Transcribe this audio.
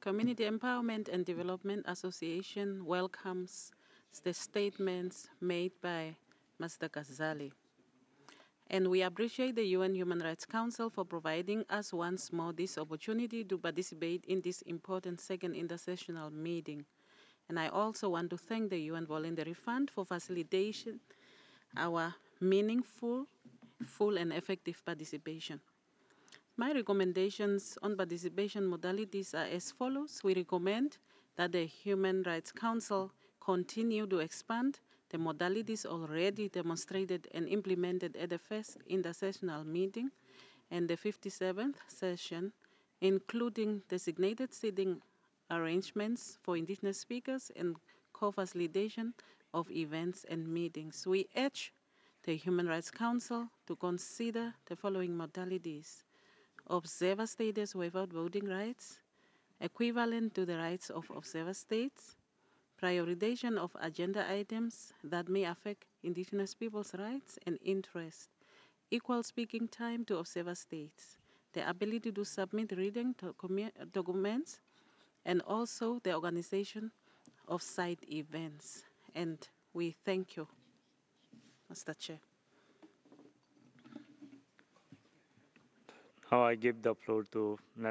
Community Empowerment and Development Association welcomes the statements made by Mr. Ghazali. And we appreciate the UN Human Rights Council for providing us once more this opportunity to participate in this important second intersessional meeting. And I also want to thank the UN Voluntary Fund for facilitation our meaningful, full, and effective participation. My recommendations on participation modalities are as follows. We recommend that the Human Rights Council continue to expand the modalities already demonstrated and implemented at the first intersessional meeting and the 57th session, including designated seating arrangements for Indigenous speakers and co-facilitation of events and meetings. We urge the Human Rights Council to consider the following modalities: observer status without voting rights, equivalent to the rights of observer states, prioritization of agenda items that may affect Indigenous peoples' rights and interests, equal speaking time to observer states, the ability to submit reading documents, and also the organization of side events. And we thank you, Mr. Chair. Now I give the floor to